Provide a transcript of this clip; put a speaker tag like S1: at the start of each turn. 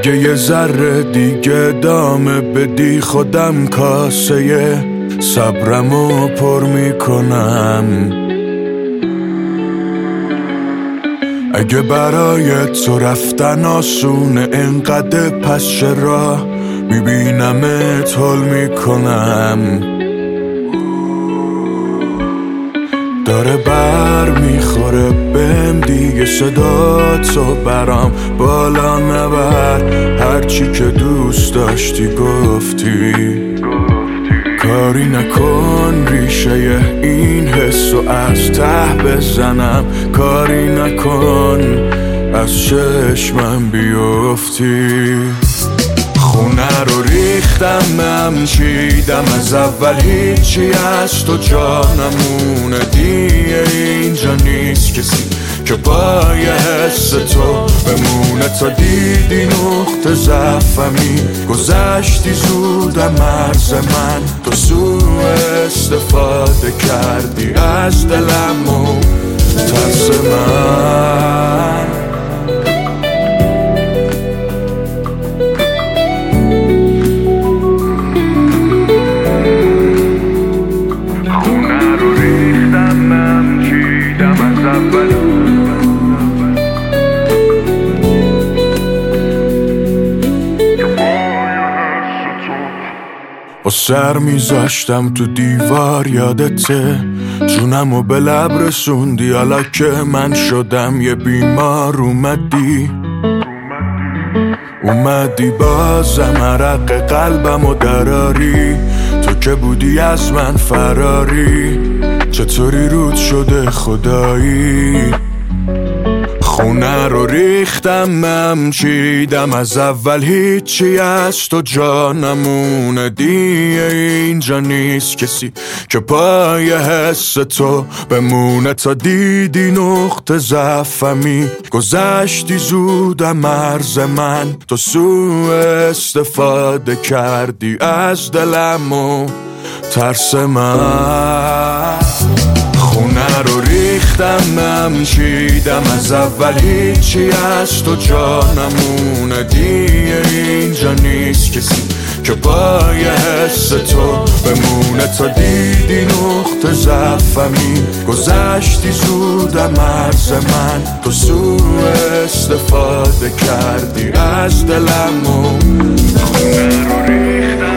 S1: اگه یه ذره دیگه دامه بدی خودم کاسه صبرمو پر میکنم. اگه برای تو رفتن آسونه انقدر پس چرا میبینمت حل میکنم. داره بر میخوره بهم دیگه صدا تو برام بالا نبر. هرچی که دوست داشتی گفتی کاری نکن ریشه این حسو از ته بزنم. کاری نکن از چشمم بیفتی. خونه رو ریختم چیدم از اول هیچی از تو جا نمونه. دیگه اینجا نیست کسی که پای حس تو بمونه. تا دیدی نقطه ضعفمی گذشتی زودم مرز من. تو سوء استفاده کردی از دلم و ترس من. با سر میذاشتم تو دیوار یادته جونمو به لب رسوندی. حالا که من شدم یه بیمار اومدی بازم عرق قلبمو دراری. تو که بودی از من فراری چطوری رود شده خدایی. خونه رو ریختم چیدم از اول هیچی از تو جا نمونه. دیگه اینجا نیست کسی که پای حس تو بمونه. تا دیدی نقطه ضعفمی گذشتی زودم مرز من. تو سوء استفاده کردی از دلم و ترس من. خونه رو ریختم چیدم از اول هیچی از تو جا نمونه. دیگه اینجا نیست کسی که پای حس تو بمونه. تا دیدی نقطه ضعفمی گذشتی زودم مرز من. تو سوء استفاده کردی از دلم و خونه رو ریختم